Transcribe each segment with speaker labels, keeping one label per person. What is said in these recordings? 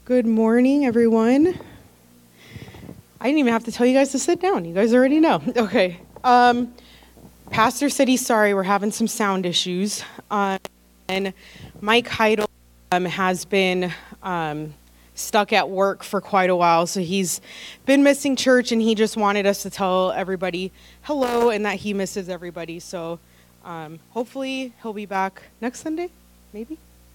Speaker 1: Good morning, everyone. I didn't even have to tell you guys to sit down. You guys already know. Okay. Pastor said he's sorry. We're having some sound issues. And Mike Heidel has been stuck at work for quite a while. So he's been missing church, and he just wanted us to tell everybody hello and that he misses everybody. So hopefully he'll be back next Sunday, maybe.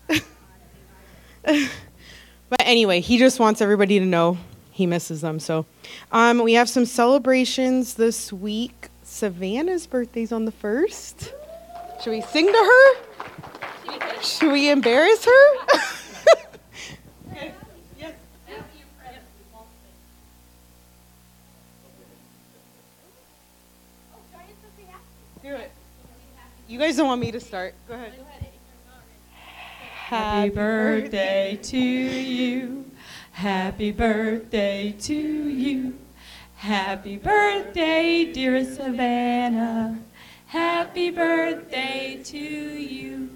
Speaker 1: But anyway, he just wants everybody to know he misses them. So we have some celebrations this week. Savannah's birthday's on the 1st. Should we sing to her? Should we embarrass her? Okay. Yes. Do it. You guys don't want me to start. Go ahead.
Speaker 2: Happy birthday to you. Happy birthday to you. Happy birthday, dear Savannah. Happy birthday to you.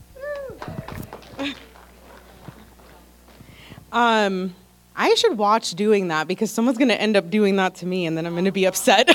Speaker 1: I should watch doing that because someone's going to end up doing that to me and then I'm going to be upset.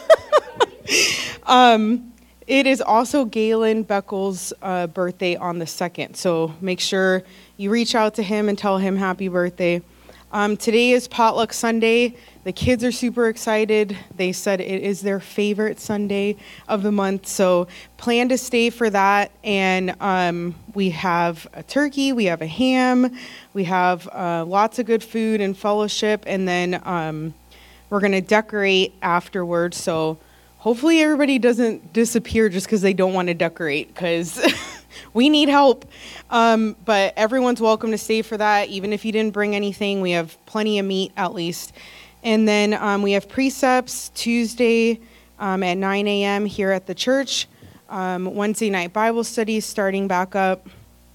Speaker 1: It is also Galen Beckel's birthday on the 2nd, so make sure you reach out to him and tell him happy birthday. Today is Potluck Sunday. The kids are super excited. They said it is their favorite Sunday of the month, so plan to stay for that. And we have a turkey, we have a ham, we have lots of good food and fellowship, and then we're going to decorate afterwards, so hopefully everybody doesn't disappear just because they don't want to decorate, because we need help. But everyone's welcome to stay for that. Even if you didn't bring anything, we have plenty of meat at least. And then we have precepts Tuesday at 9 a.m. here at the church. Wednesday night Bible studies starting back up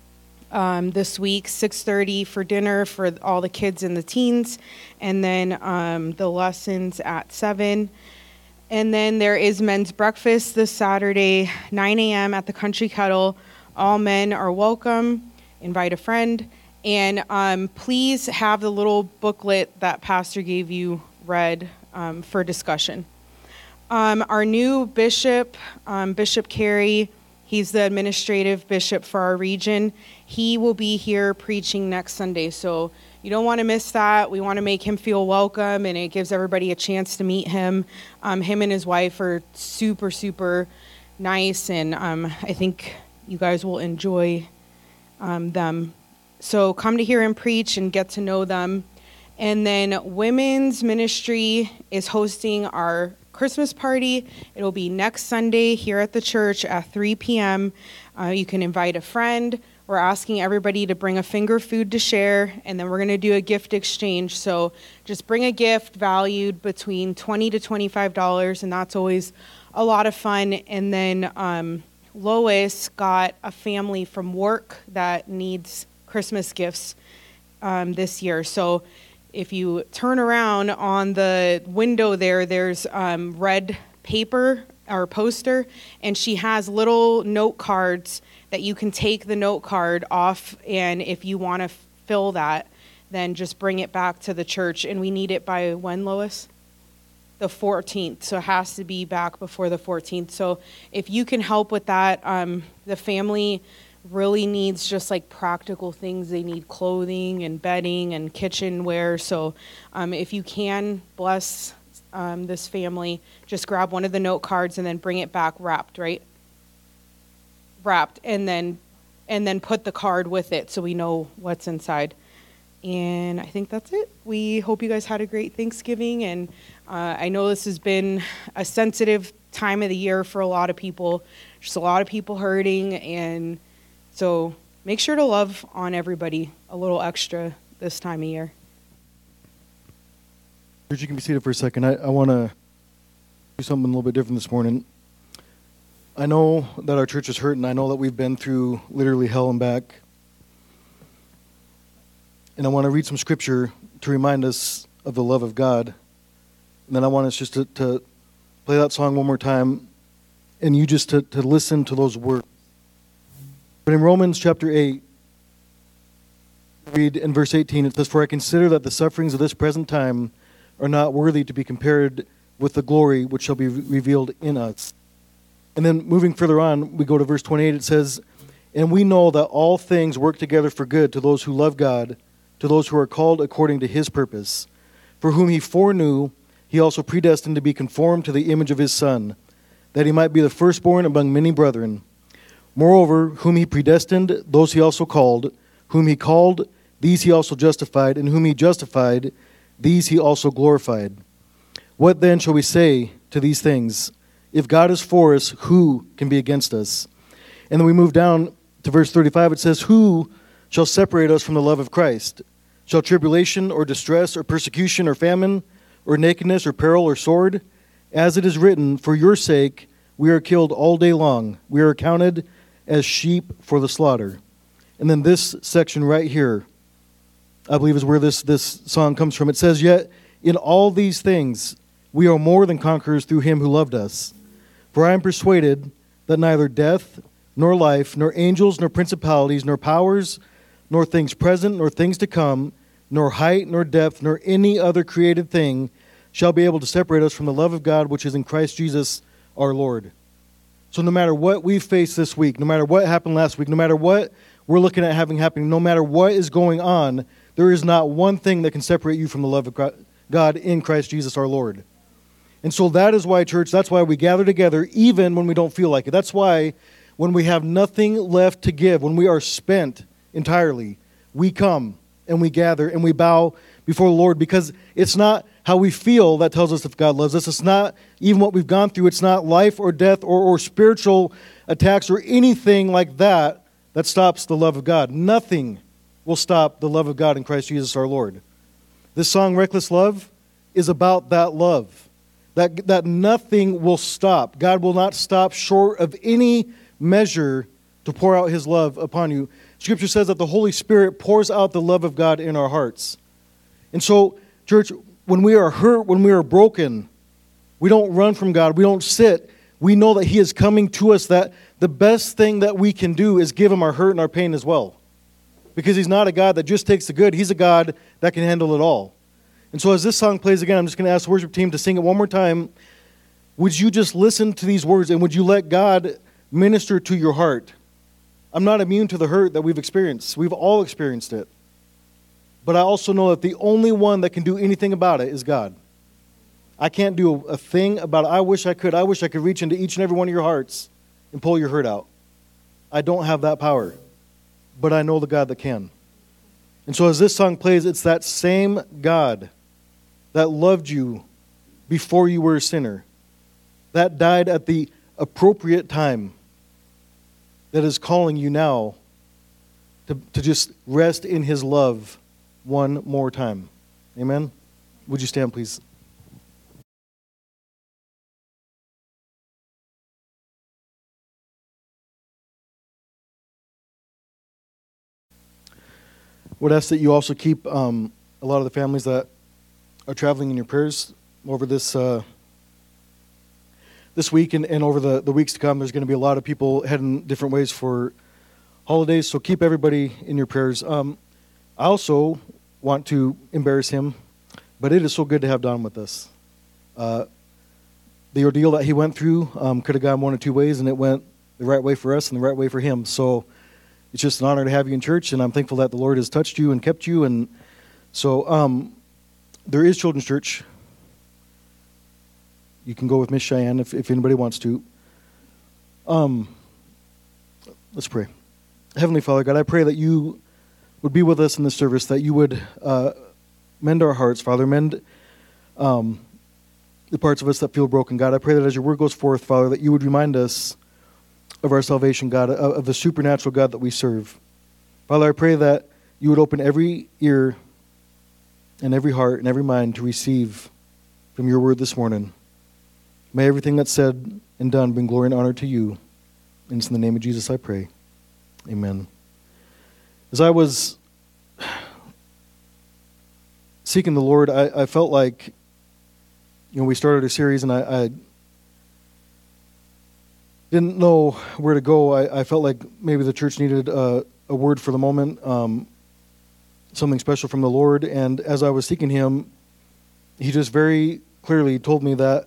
Speaker 1: this week, 6:30 for dinner for all the kids and the teens. And then the lessons at 7. And then there is men's breakfast this Saturday, 9 a.m. at the Country Kettle. All men are welcome. Invite a friend. And please have the little booklet that Pastor gave you read for discussion. Our new bishop, Bishop Carey, he's the administrative bishop for our region. He will be here preaching next Sunday. So you don't want to miss that. We want to make him feel welcome, and it gives everybody a chance to meet him. Him and his wife are super, super nice, and I think you guys will enjoy them. So come to hear him preach and get to know them. And then women's ministry is hosting our Christmas party. It'll be next Sunday here at the church at 3 p.m. You can invite a friend. We're asking everybody to bring a finger food to share, and then we're going to do a gift exchange. So just bring a gift valued between $20 to $25, and that's always a lot of fun. And then Lois got a family from work that needs Christmas gifts this year. So if you turn around on the window there's red paper or poster, and she has little note cards that you can take the note card off, and if you want to fill that, then just bring it back to the church. And we need it by when, Lois? The 14th, so it has to be back before the 14th. So if you can help with that, the family really needs just like practical things. They need clothing and bedding and kitchenware. So if you can bless this family, just grab one of the note cards and then bring it back wrapped, right? Wrapped, and then put the card with it so we know what's inside. And I think that's it. We hope you guys had a great Thanksgiving, and I know this has been a sensitive time of the year for a lot of people. Just a lot of people hurting, and so make sure to love on everybody a little extra this time of year.
Speaker 3: Church, you can be seated for a second. I want to do something a little bit different this morning. I know that our church is hurting. I know that we've been through literally hell and back. And I want to read some scripture to remind us of the love of God. And then I want us just to play that song one more time, and you just to listen to those words. But in Romans chapter 8, Read in verse 18, it says, "For I consider that the sufferings of this present time are not worthy to be compared with the glory which shall be revealed in us." And then moving further on, we go to verse 28, it says, "And we know that all things work together for good to those who love God, to those who are called according to his purpose. For whom he foreknew, he also predestined to be conformed to the image of his Son, that he might be the firstborn among many brethren. Moreover, whom he predestined, those he also called. Whom he called, these he also justified. And whom he justified, these he also glorified. What then shall we say to these things? If God is for us, who can be against us?" And then we move down to verse 35. It says, "Who shall separate us from the love of Christ? Shall tribulation or distress or persecution or famine or nakedness or peril or sword? As it is written, for your sake we are killed all day long. We are counted as sheep for the slaughter." And then this section right here, I believe, is where this song comes from. It says, "Yet in all these things we are more than conquerors through him who loved us. For I am persuaded that neither death, nor life, nor angels, nor principalities, nor powers, nor things present, nor things to come, nor height, nor depth, nor any other created thing shall be able to separate us from the love of God which is in Christ Jesus our Lord." So no matter what we face this week, no matter what happened last week, no matter what we're looking at having happening, no matter what is going on, there is not one thing that can separate you from the love of God in Christ Jesus our Lord. And so that is why, church, that's why we gather together even when we don't feel like it. That's why when we have nothing left to give, when we are spent entirely, we come and we gather and we bow before the Lord, because it's not how we feel that tells us if God loves us. It's not even what we've gone through. It's not life or death or spiritual attacks or anything like that that stops the love of God. Nothing will stop the love of God in Christ Jesus our Lord. This song, "Reckless Love," is about that love. That nothing will stop. God will not stop short of any measure to pour out his love upon you. Scripture says that the Holy Spirit pours out the love of God in our hearts. And so, church, when we are hurt, when we are broken, we don't run from God. We don't sit. We know that he is coming to us, that the best thing that we can do is give him our hurt and our pain as well. Because he's not a God that just takes the good. He's a God that can handle it all. And so as this song plays again, I'm just going to ask the worship team to sing it one more time. Would you just listen to these words and would you let God minister to your heart? I'm not immune to the hurt that we've experienced. We've all experienced it. But I also know that the only one that can do anything about it is God. I can't do a thing about it. I wish I could. I wish I could reach into each and every one of your hearts and pull your hurt out. I don't have that power. But I know the God that can. And so as this song plays, it's that same God that loved you before you were a sinner, that died at the appropriate time, that is calling you now to just rest in his love one more time. Amen? Would you stand, please? Would ask that you also keep a lot of the families that are traveling in your prayers over this week and over the weeks to come. There's going to be a lot of people heading different ways for holidays, so keep everybody in your prayers. I also want to embarrass him, but it is so good to have Don with us. The ordeal that he went through could have gone one of two ways, and it went the right way for us and the right way for him. So it's just an honor to have you in church, and I'm thankful that the Lord has touched you and kept you. And so there is Children's Church. You can go with Miss Cheyenne if anybody wants to. Let's pray. Heavenly Father, God, I pray that you would be with us in this service, that you would mend our hearts, Father, mend the parts of us that feel broken. God, I pray that as your word goes forth, Father, that you would remind us of our salvation, God, of the supernatural God that we serve. Father, I pray that you would open every ear and every heart and every mind to receive from your word this morning. May everything that's said and done bring glory and honor to you. And it's in the name of Jesus I pray. Amen. As I was seeking the Lord, I felt like, we started a series and I didn't know where to go. I felt like maybe the church needed a word for the moment. something special from the Lord. And as I was seeking Him, He just very clearly told me that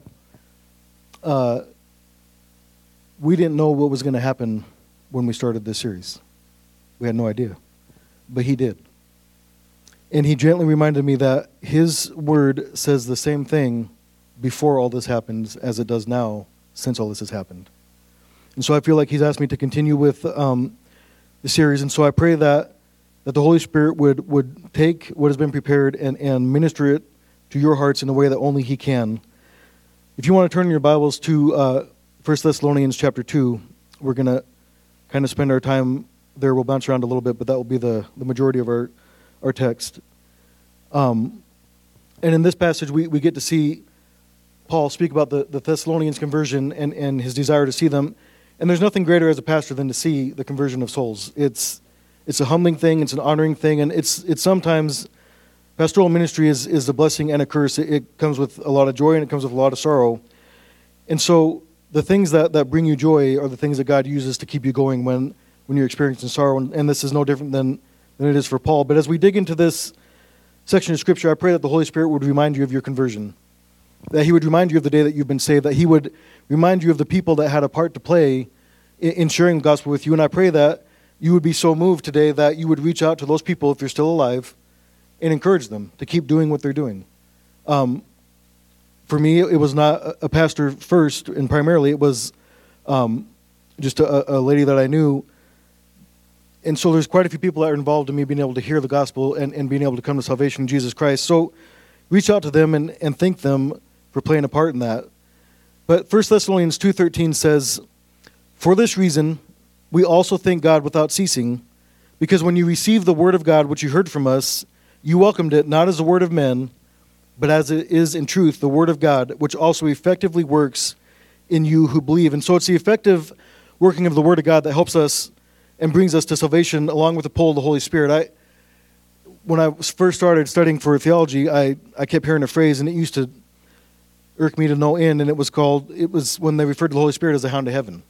Speaker 3: we didn't know what was going to happen when we started this series. We had no idea, but He did. And He gently reminded me that His word says the same thing before all this happens as it does now, since all this has happened. And so I feel like He's asked me to continue with the series. And so I pray that the Holy Spirit would take what has been prepared and minister it to your hearts in a way that only He can. If you want to turn your Bibles to 1 Thessalonians chapter 2, we're going to kind of spend our time there. We'll bounce around a little bit, but that will be the majority of our text. And in this passage, we get to see Paul speak about the Thessalonians' conversion and his desire to see them. And there's nothing greater as a pastor than to see the conversion of souls. It's a humbling thing, it's an honoring thing, and it's sometimes pastoral ministry is a blessing and a curse. It comes with a lot of joy and it comes with a lot of sorrow. And so the things that bring you joy are the things that God uses to keep you going when you're experiencing sorrow. And this is no different than it is for Paul. But as we dig into this section of Scripture, I pray that the Holy Spirit would remind you of your conversion, that He would remind you of the day that you've been saved, that He would remind you of the people that had a part to play in sharing the gospel with you. And I pray that you would be so moved today that you would reach out to those people, if they're still alive, and encourage them to keep doing what they're doing. For me, it was not a pastor first, and primarily it was just a lady that I knew. And so there's quite a few people that are involved in me being able to hear the gospel and being able to come to salvation in Jesus Christ. So reach out to them and thank them for playing a part in that. But 1 Thessalonians 2:13 says, "For this reason, we also thank God without ceasing, because when you received the word of God which you heard from us, you welcomed it not as the word of men, but as it is in truth the word of God, which also effectively works in you who believe." And so it's the effective working of the word of God that helps us and brings us to salvation, along with the pull of the Holy Spirit. When I first started studying for theology, I kept hearing a phrase, and it used to irk me to no end, and it was when they referred to the Holy Spirit as the hound of heaven.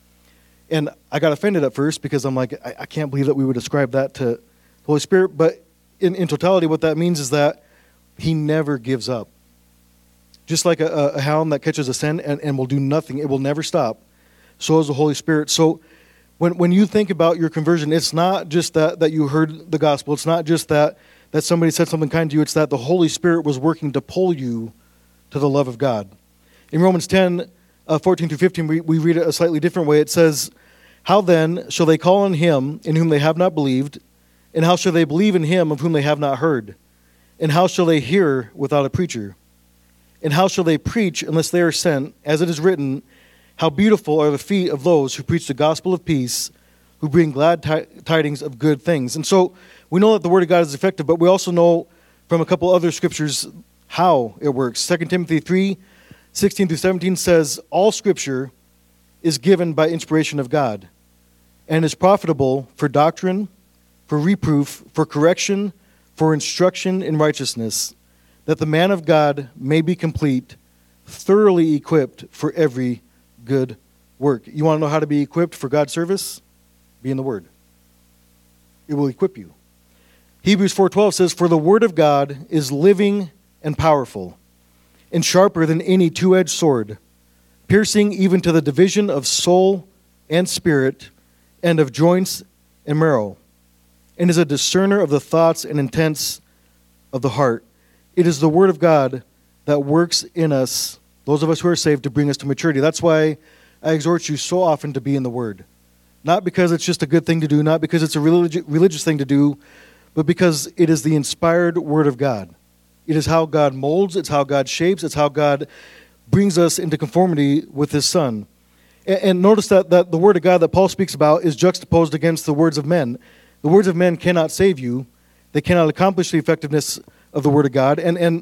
Speaker 3: And I got offended at first because I'm like, I can't believe that we would ascribe that to the Holy Spirit. But in totality, what that means is that He never gives up. Just like a hound that catches a scent and will do nothing, it will never stop. So is the Holy Spirit. So when you think about your conversion, it's not just that you heard the gospel. It's not just that somebody said something kind to you. It's that the Holy Spirit was working to pull you to the love of God. In Romans 10, 14 through 15, we read it a slightly different way. It says, "How then shall they call on Him in whom they have not believed? And how shall they believe in Him of whom they have not heard? And how shall they hear without a preacher? And how shall they preach unless they are sent? As it is written, how beautiful are the feet of those who preach the gospel of peace, who bring glad tidings of good things." And so we know that the word of God is effective, but we also know from a couple other scriptures how it works. 2 Timothy 3:16 through 17 says, "All scripture is given by inspiration of God, and is profitable for doctrine, for reproof, for correction, for instruction in righteousness, that the man of God may be complete, thoroughly equipped for every good work." You want to know how to be equipped for God's service? Be in the Word. It will equip you. Hebrews 4:12 says, "For the Word of God is living and powerful, and sharper than any two-edged sword, piercing even to the division of soul and spirit, and of joints and marrow, and is a discerner of the thoughts and intents of the heart." It is the Word of God that works in us, those of us who are saved, to bring us to maturity. That's why I exhort you so often to be in the Word. Not because it's just a good thing to do, not because it's a religious thing to do, but because it is the inspired Word of God. It is how God molds, it's how God shapes, it's how God brings us into conformity with His Son. And notice that the Word of God that Paul speaks about is juxtaposed against the words of men. The words of men cannot save you. They cannot accomplish the effectiveness of the Word of God. And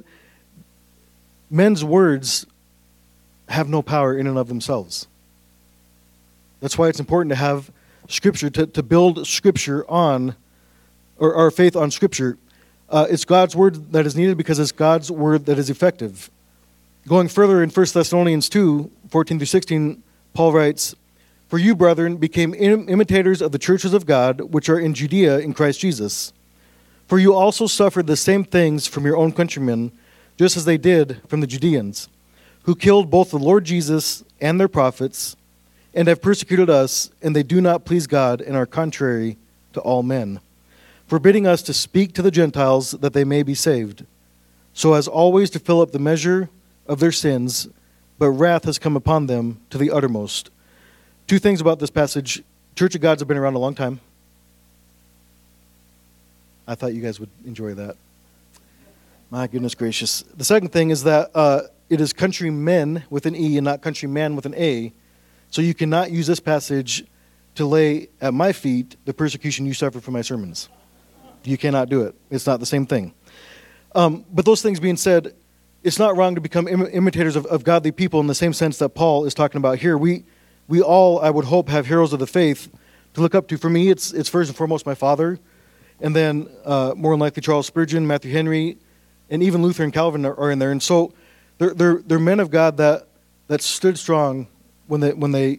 Speaker 3: men's words have no power in and of themselves. That's why it's important to have Scripture, to build Scripture on, or our faith on Scripture. It's God's Word that is needed because it's God's Word that is effective. Going further in 1 Thessalonians 2, 14 through 16, Paul writes, "For you, brethren, became imitators of the churches of God, which are in Judea in Christ Jesus. For you also suffered the same things from your own countrymen, just as they did from the Judeans, who killed both the Lord Jesus and their prophets, and have persecuted us, and they do not please God and are contrary to all men, forbidding us to speak to the Gentiles that they may be saved, so as always to fill up the measure of their sins, but wrath has come upon them to the uttermost. Two things about this passage. Church of Gods have been around a long time. I thought you guys would enjoy that. My goodness gracious. The second thing is that it is countrymen with an E and not countryman with an A. So you cannot use this passage to lay at my feet the persecution you suffered for my sermons. You cannot do it. It's not the same thing. But those things being said, it's not wrong to become imitators of godly people in the same sense that Paul is talking about here. We all, I would hope, have heroes of the faith to look up to. For me, it's first and foremost my father, and then more than likely Charles Spurgeon, Matthew Henry, and even Luther and Calvin are in there. And so they're men of God that stood strong when they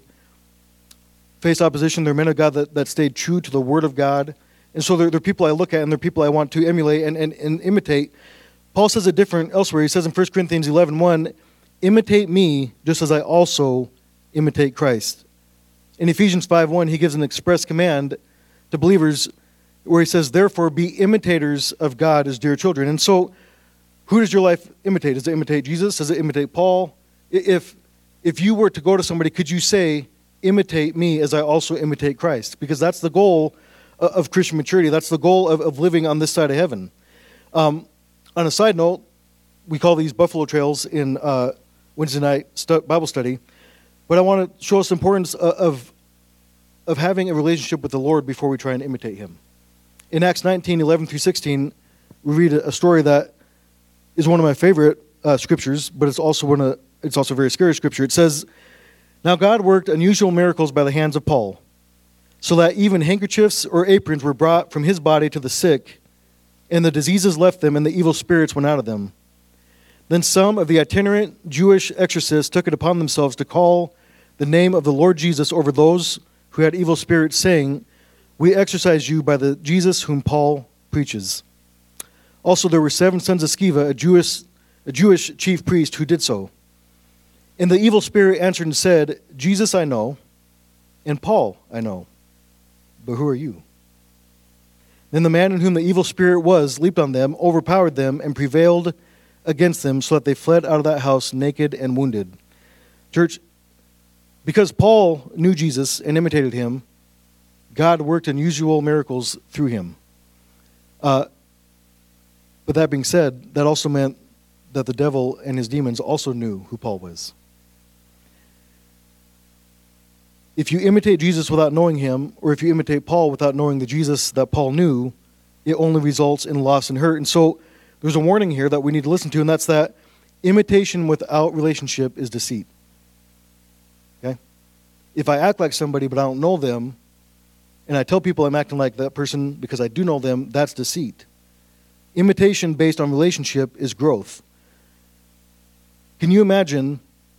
Speaker 3: faced opposition. They're men of God that stayed true to the Word of God. And so they're people I look at, and they're people I want to emulate and imitate. Paul says it different elsewhere. He says in 1 Corinthians 11:1, imitate me just as I also imitate Christ. In Ephesians 5:1, he gives an express command to believers where he says, therefore, be imitators of God as dear children. And so who does your life imitate? Does it imitate Jesus? Does it imitate Paul? If you were to go to somebody, could you say, imitate me as I also imitate Christ? Because that's the goal of Christian maturity. That's the goal of living on this side of heaven. On a side note, we call these Buffalo Trails in Wednesday night Bible study. But I want to show us the importance of having a relationship with the Lord before we try and imitate him. In Acts 19:11-16, we read a story that is one of my favorite scriptures, but it's also a very scary scripture. It says, now God worked unusual miracles by the hands of Paul, so that even handkerchiefs or aprons were brought from his body to the sick, and the diseases left them, and the evil spirits went out of them. Then some of the itinerant Jewish exorcists took it upon themselves to call the name of the Lord Jesus over those who had evil spirits, saying, we exorcise you by the Jesus whom Paul preaches. Also there were 7 sons of Sceva, a Jewish chief priest, who did so. And the evil spirit answered and said, Jesus I know, and Paul I know, but who are you? Then the man in whom the evil spirit was leaped on them, overpowered them, and prevailed against them, so that they fled out of that house naked and wounded. Church, because Paul knew Jesus and imitated him, God worked unusual miracles through him. But that being said, that also meant that the devil and his demons also knew who Paul was. If you imitate Jesus without knowing him, or if you imitate Paul without knowing the Jesus that Paul knew, it only results in loss and hurt. And so there's a warning here that we need to listen to, and that's that imitation without relationship is deceit. Okay? If I act like somebody but I don't know them, and I tell people I'm acting like that person because I do know them, that's deceit. Imitation based on relationship is growth. Can you imagine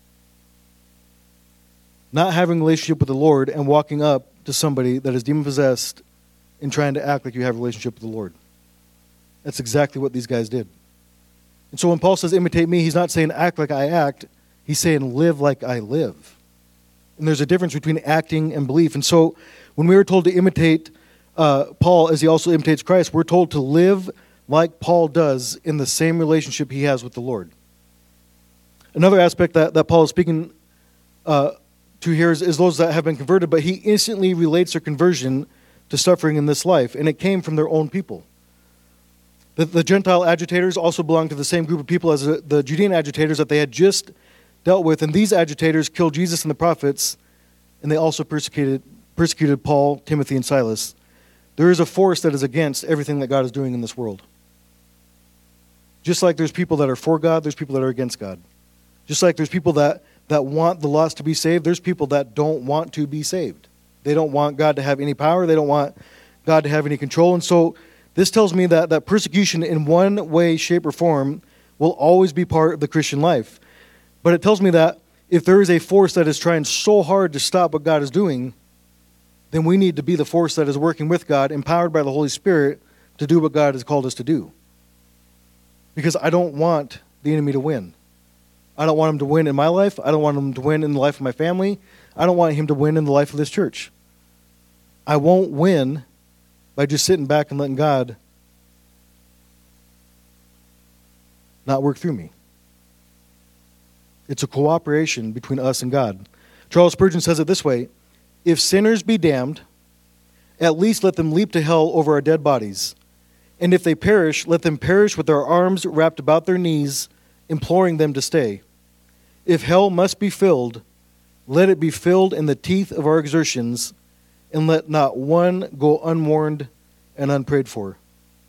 Speaker 3: not having a relationship with the Lord and walking up to somebody that is demon-possessed and trying to act like you have a relationship with the Lord? That's exactly what these guys did. And so when Paul says imitate me, he's not saying act like I act. He's saying live like I live. And there's a difference between acting and belief. And so when we were told to imitate Paul as he also imitates Christ, we're told to live like Paul does in the same relationship he has with the Lord. Another aspect that Paul is speaking to here is those that have been converted, but he instantly relates their conversion to suffering in this life, and it came from their own people. The Gentile agitators also belonged to the same group of people as the Judean agitators that they had just dealt with, and these agitators killed Jesus and the prophets, and they also persecuted Paul, Timothy, and Silas. There is a force that is against everything that God is doing in this world. Just like there's people that are for God, there's people that are against God. Just like there's people that want the lost to be saved, there's people that don't want to be saved. They don't want God to have any power. They don't want God to have any control. And so this tells me that persecution in one way, shape, or form will always be part of the Christian life. But it tells me that if there is a force that is trying so hard to stop what God is doing, then we need to be the force that is working with God, empowered by the Holy Spirit, to do what God has called us to do. Because I don't want the enemy to win. I don't want him to win in my life. I don't want him to win in the life of my family. I don't want him to win in the life of this church. I won't win by just sitting back and letting God not work through me. It's a cooperation between us and God. Charles Spurgeon says it this way: if sinners be damned, at least let them leap to hell over our dead bodies. And if they perish, let them perish with their arms wrapped about their knees, imploring them to stay. If hell must be filled, let it be filled in the teeth of our exertions, and let not one go unmourned and unprayed for.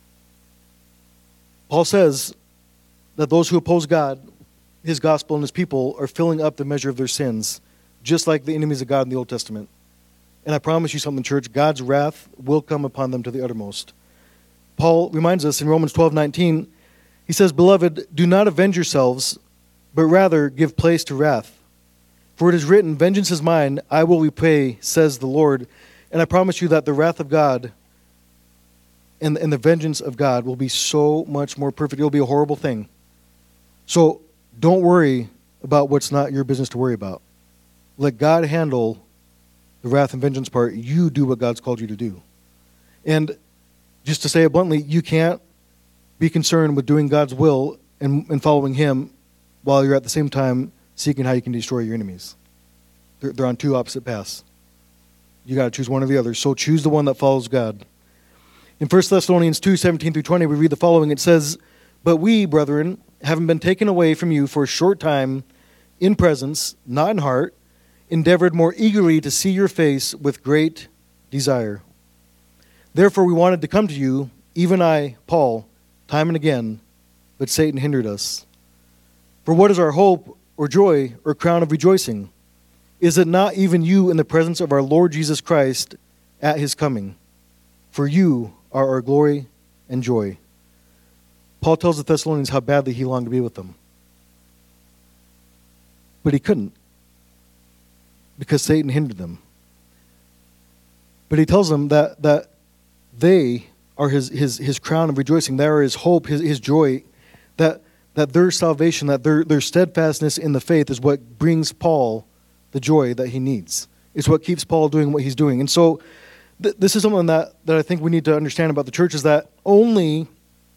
Speaker 3: Paul says that those who oppose God, his gospel, and his people are filling up the measure of their sins, just like the enemies of God in the Old Testament. And I promise you something, church, God's wrath will come upon them to the uttermost. Paul reminds us in Romans 12:19, he says, "Beloved, do not avenge yourselves, but rather give place to wrath. For it is written, 'Vengeance is mine, I will repay, says the Lord.'" And I promise you that the wrath of God and the vengeance of God will be so much more perfect. It will be a horrible thing. So don't worry about what's not your business to worry about. Let God handle the wrath and vengeance part. You do what God's called you to do. And just to say it bluntly, you can't be concerned with doing God's will and following him while you're at the same time seeking how you can destroy your enemies. They're on two opposite paths. You got to choose one or the other. So choose the one that follows God. In 1 Thessalonians 2:17-20, we read the following. It says, "But we, brethren, having been taken away from you for a short time, in presence, not in heart, endeavored more eagerly to see your face with great desire. Therefore we wanted to come to you, even I, Paul, time and again, but Satan hindered us. For what is our hope or joy or crown of rejoicing? Is it not even you in the presence of our Lord Jesus Christ at his coming? For you are our glory and joy." Paul tells the Thessalonians how badly he longed to be with them. But he couldn't, because Satan hindered them. But he tells them that they are his crown of rejoicing. They are his hope, his joy, that their salvation, that their steadfastness in the faith is what brings Paul the joy that he needs. It's what keeps Paul doing what he's doing. And so this is something that I think we need to understand about the church, is that only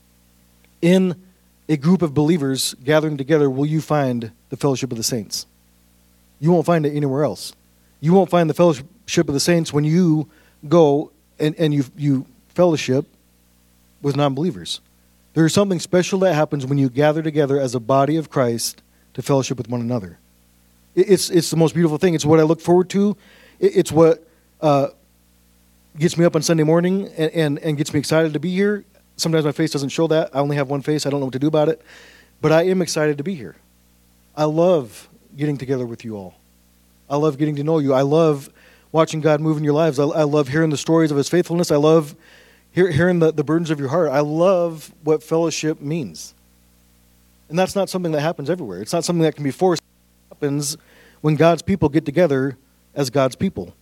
Speaker 3: in a group of believers gathering together will you find the fellowship of the saints. You won't find it anywhere else. You won't find the fellowship of the saints when you go and you fellowship with non-believers. There is something special that happens when you gather together as a body of Christ to fellowship with one another. It's the most beautiful thing. It's what I look forward to. It's what gets me up on Sunday morning and gets me excited to be here. Sometimes my face doesn't show that. I only have one face. I don't know what to do about it. But I am excited to be here. I love getting together with you all. I love getting to know you. I love watching God move in your lives. I love hearing the stories of his faithfulness. I love hearing the burdens of your heart. I love what fellowship means. And that's not something that happens everywhere. It's not something that can be forced. It happens when God's people get together as God's people.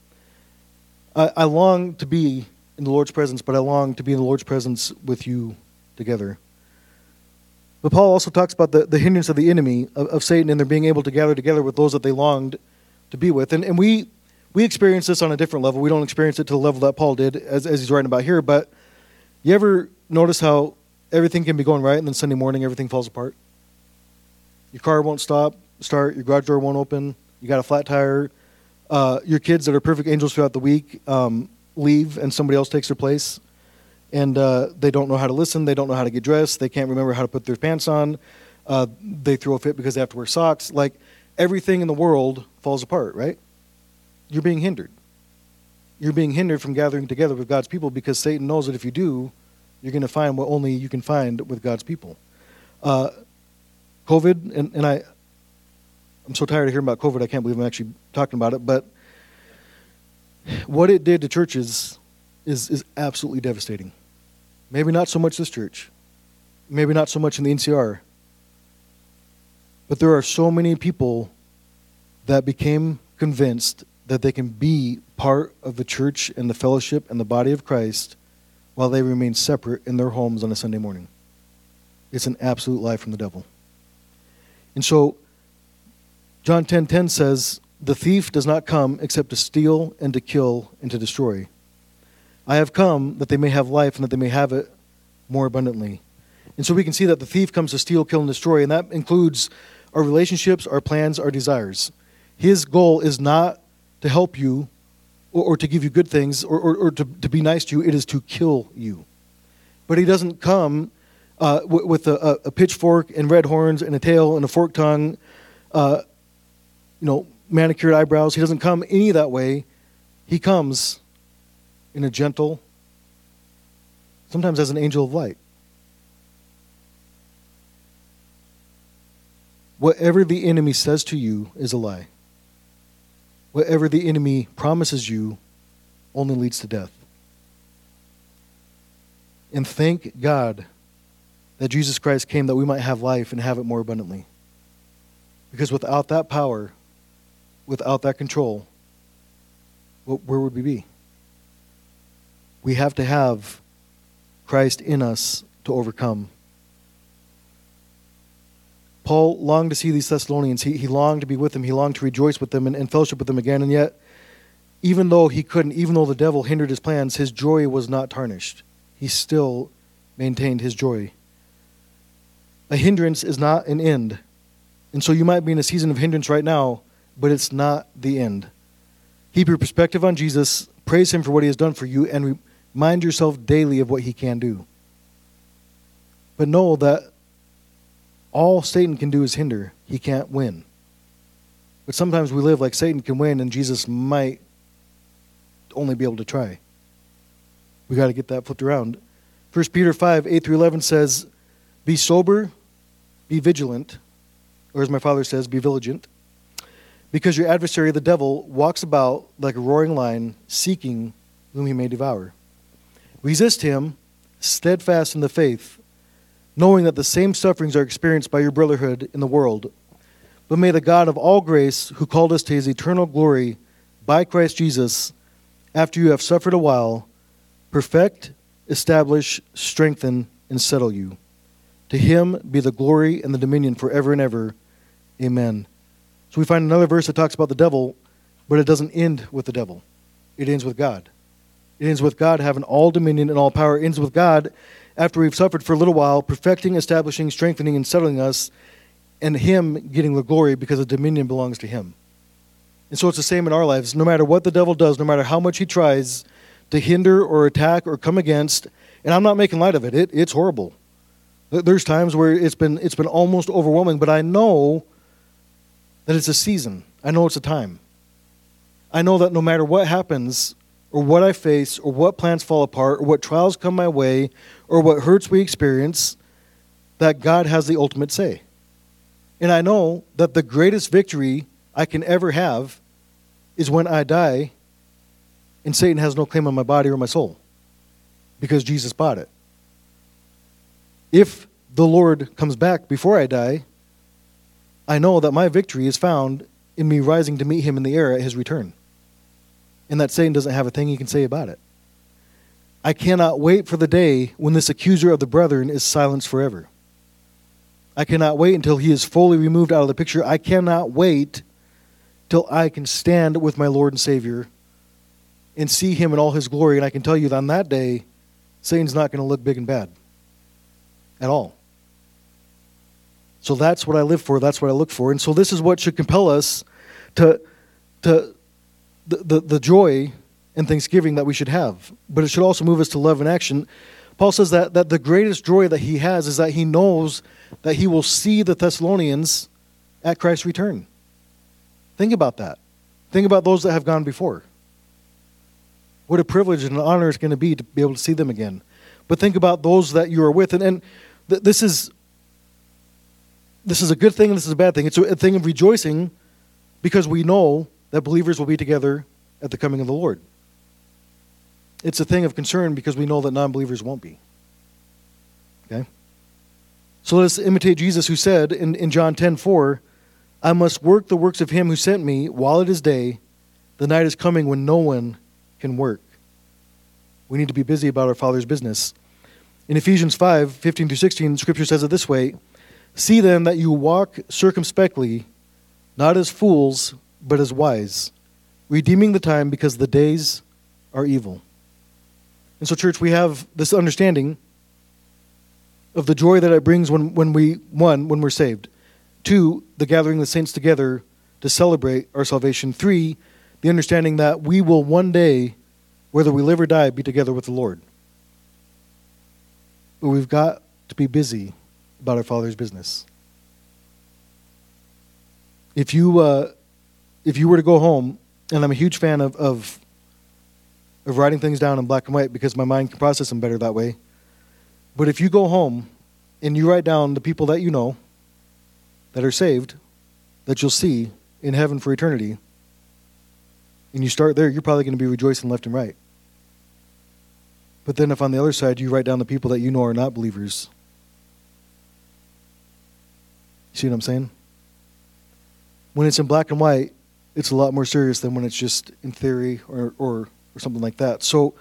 Speaker 3: I long to be in the Lord's presence, but I long to be in the Lord's presence with you together. But Paul also talks about the hindrance of the enemy, of Satan, and their being able to gather together with those that they longed to be with. And we experience this on a different level. We don't experience it to the level that Paul did, as he's writing about here. But you ever notice how everything can be going right, and then Sunday morning everything falls apart? Your car won't start, your garage door won't open, you got a flat tire, your kids that are perfect angels throughout the week leave and somebody else takes their place, and they don't know how to listen, they don't know how to get dressed, they can't remember how to put their pants on, they throw a fit because they have to wear socks. Like, everything in the world falls apart, right? You're being hindered. You're being hindered from gathering together with God's people because Satan knows that if you do, you're going to find what only you can find with God's people. COVID, and I'm so tired of hearing about COVID, I can't believe I'm actually talking about it, but what it did to churches is absolutely devastating. Maybe not so much this church. Maybe not so much in the NCR. But there are so many people that became convinced that they can be part of the church and the fellowship and the body of Christ while they remain separate in their homes on a Sunday morning. It's an absolute lie from the devil. And so, John 10:10 says, "The thief does not come except to steal and to kill and to destroy. I have come that they may have life and that they may have it more abundantly." And so we can see that the thief comes to steal, kill, and destroy, and that includes our relationships, our plans, our desires. His goal is not to help you or to give you good things or to be nice to you. It is to kill you. But he doesn't come with a pitchfork and red horns and a tail and a forked tongue, manicured eyebrows. He doesn't come any that way. He comes in a gentle, sometimes as an angel of light. Whatever the enemy says to you is a lie. Whatever the enemy promises you only leads to death. And thank God that Jesus Christ came that we might have life and have it more abundantly. Because without that power, without that control, where would we be? We have to have Christ in us to overcome. Paul longed to see these Thessalonians. He longed to be with them. He longed to rejoice with them and fellowship with them again. And yet, even though he couldn't, even though the devil hindered his plans, his joy was not tarnished. He still maintained his joy. A hindrance is not an end. And so you might be in a season of hindrance right now, but it's not the end. Keep your perspective on Jesus, praise him for what he has done for you, and remind yourself daily of what he can do. But know that all Satan can do is hinder. He can't win. But sometimes we live like Satan can win and Jesus might only be able to try. We got to get that flipped around. 1 Peter 5:8-11 says, "Be sober, be vigilant," or as my father says, be vigilant, "because your adversary, the devil, walks about like a roaring lion, seeking whom he may devour. Resist him, steadfast in the faith, knowing that the same sufferings are experienced by your brotherhood in the world. But may the God of all grace, who called us to his eternal glory by Christ Jesus, after you have suffered a while, perfect, establish, strengthen, and settle you. To him be the glory and the dominion forever and ever. Amen." So we find another verse that talks about the devil, but it doesn't end with the devil. It ends with God. It ends with God having all dominion and all power. It ends with God, after we've suffered for a little while, perfecting, establishing, strengthening, and settling us, and him getting the glory because the dominion belongs to him. And so it's the same in our lives. No matter what the devil does, no matter how much he tries to hinder or attack or come against, and I'm not making light of it. It's horrible. There's times where it's been almost overwhelming, but I know that it's a season. I know it's a time. I know that no matter what happens, or what I face, or what plans fall apart, or what trials come my way, or what hurts we experience, that God has the ultimate say. And I know that the greatest victory I can ever have is when I die and Satan has no claim on my body or my soul, because Jesus bought it. If the Lord comes back before I die, I know that my victory is found in me rising to meet him in the air at his return. And that Satan doesn't have a thing he can say about it. I cannot wait for the day when this accuser of the brethren is silenced forever. I cannot wait until he is fully removed out of the picture. I cannot wait till I can stand with my Lord and Savior and see him in all his glory. And I can tell you that on that day, Satan's not going to look big and bad at all. So that's what I live for. That's what I look for. And so this is what should compel us to the joy and thanksgiving that we should have. But it should also move us to love and action. Paul says that the greatest joy that he has is that he knows that he will see the Thessalonians at Christ's return. Think about that. Think about those that have gone before. What a privilege and an honor it's going to be able to see them again. But think about those that you are with. And this is a good thing and this is a bad thing. It's a thing of rejoicing because we know that believers will be together at the coming of the Lord. It's a thing of concern because we know that non-believers won't be. Okay? So let us imitate Jesus, who said in John 10:4, "I must work the works of him who sent me while it is day. The night is coming when no one can work." We need to be busy about our Father's business. In Ephesians 5:15-16, Scripture says it this way, "See then that you walk circumspectly, not as fools, but as wise, redeeming the time because the days are evil." And so, church, we have this understanding of the joy that it brings when we're saved. 2, the gathering the saints together to celebrate our salvation. 3, the understanding that we will one day, whether we live or die, be together with the Lord. But we've got to be busy about our Father's business. If you were to go home, and I'm a huge fan of writing things down in black and white because my mind can process them better that way. But if you go home and you write down the people that you know that are saved, that you'll see in heaven for eternity, and you start there, you're probably going to be rejoicing left and right. But then if on the other side you write down the people that you know are not believers, you see what I'm saying? When it's in black and white, it's a lot more serious than when it's just in theory or something like that. So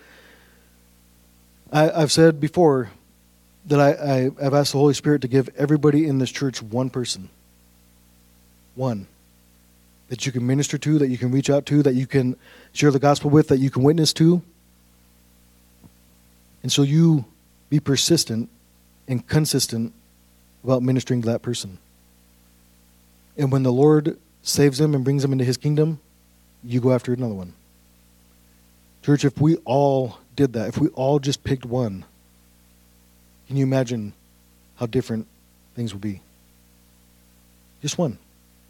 Speaker 3: I've said before that I've asked the Holy Spirit to give everybody in this church one person. One. That you can minister to, that you can reach out to, that you can share the gospel with, that you can witness to. And so you be persistent and consistent about ministering to that person. And when the Lord saves them and brings them into his kingdom, you go after another one. Church, if we all did that, if we all just picked one, can you imagine how different things would be? Just one.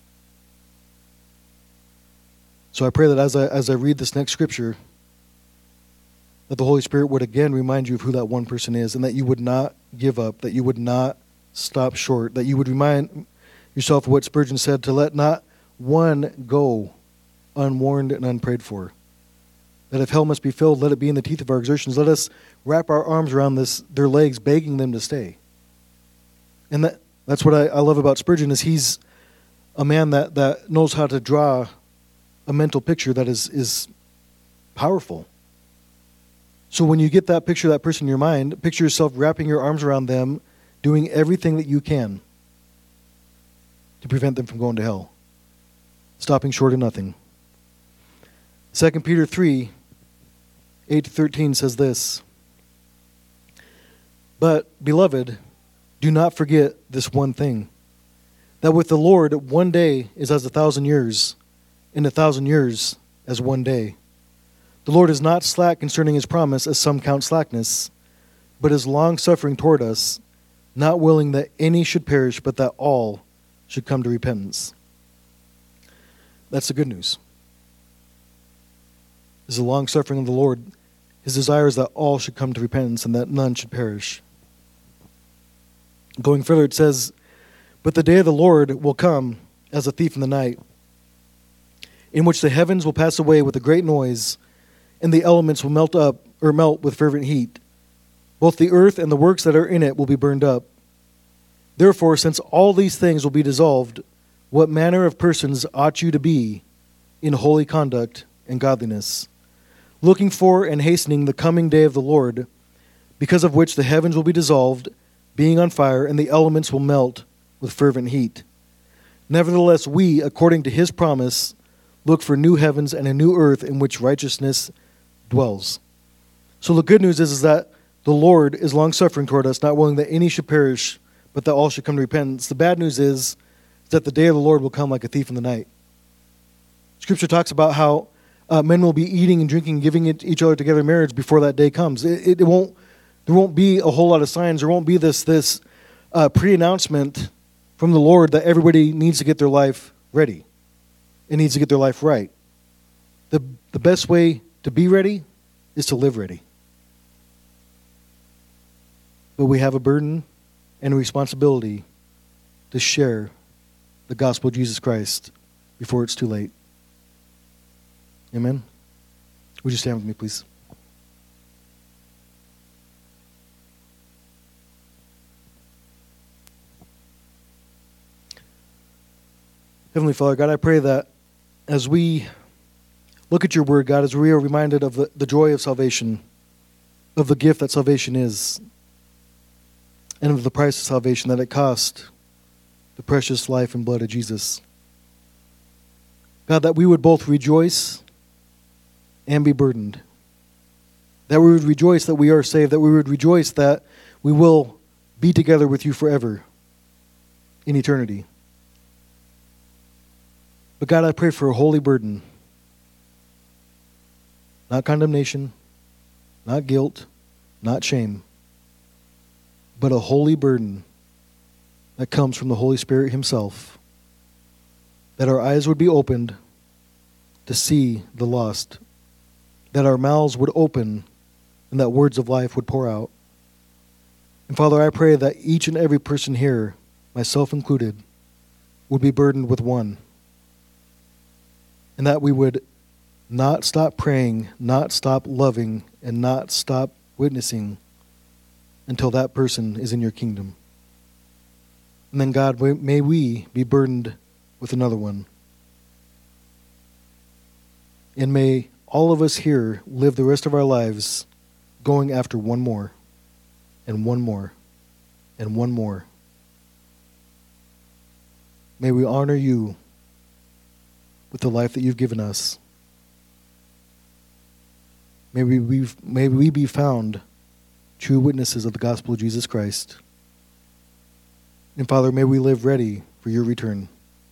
Speaker 3: So I pray that as I read this next scripture, that the Holy Spirit would again remind you of who that one person is, and that you would not give up, that you would not stop short, that you would remind yourself of what Spurgeon said, to let not one go unwarned and unprayed for. That if hell must be filled, let it be in the teeth of our exertions. Let us wrap our arms around their legs, begging them to stay. And that's what I love about Spurgeon, is he's a man that knows how to draw a mental picture that is powerful. So when you get that picture of that person in your mind, picture yourself wrapping your arms around them, doing everything that you can to prevent them from going to hell, stopping short of nothing. 2 Peter 3, 8-13 says this, "But, beloved, do not forget this one thing, that with the Lord 1 day is as 1,000 years, and 1,000 years as 1 day. The Lord is not slack concerning his promise, as some count slackness, but is long-suffering toward us, not willing that any should perish, but that all should come to repentance." That's the good news. Is the long-suffering of the Lord. His desire is that all should come to repentance and that none should perish. Going further, it says, "But the day of the Lord will come as a thief in the night, in which the heavens will pass away with a great noise, and the elements will melt with fervent heat. Both the earth and the works that are in it will be burned up. Therefore, since all these things will be dissolved, what manner of persons ought you to be in holy conduct and godliness, looking for and hastening the coming day of the Lord, because of which the heavens will be dissolved, being on fire, and the elements will melt with fervent heat. Nevertheless, we, according to his promise, look for new heavens and a new earth in which righteousness dwells." So the good news is that the Lord is long-suffering toward us, not willing that any should perish, but that all should come to repentance. The bad news is that the day of the Lord will come like a thief in the night. Scripture talks about how men will be eating and drinking, giving each other together in marriage before that day comes. There won't be a whole lot of signs. There won't be this pre-announcement from the Lord that everybody needs to get their life ready. It needs to get their life right. The best way to be ready is to live ready. But we have a burden and a responsibility to share the gospel of Jesus Christ before it's too late. Amen? Would you stand with me, please? Heavenly Father, God, I pray that as we look at your word, God, as we are reminded of the joy of salvation, of the gift that salvation is, and of the price of salvation that it cost the precious life and blood of Jesus. God, that we would both rejoice and be burdened. That we would rejoice that we are saved, that we would rejoice that we will be together with you forever in eternity. But God, I pray for a holy burden. Not condemnation, not guilt, not shame, but a holy burden that comes from the Holy Spirit himself. That our eyes would be opened to see the lost. That our mouths would open and that words of life would pour out. And Father, I pray that each and every person here, myself included, would be burdened with one. And that we would not stop praying, not stop loving, and not stop witnessing until that person is in your kingdom. And then, God, may we be burdened with another one. And may all of us here live the rest of our lives going after one more, and one more, and one more. May we honor you with the life that you've given us. May we be found true witnesses of the gospel of Jesus Christ. And Father, may we live ready for your return.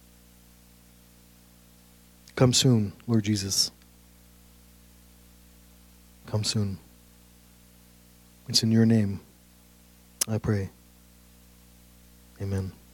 Speaker 3: Come soon, Lord Jesus. Come soon. It's in your name I pray. Amen.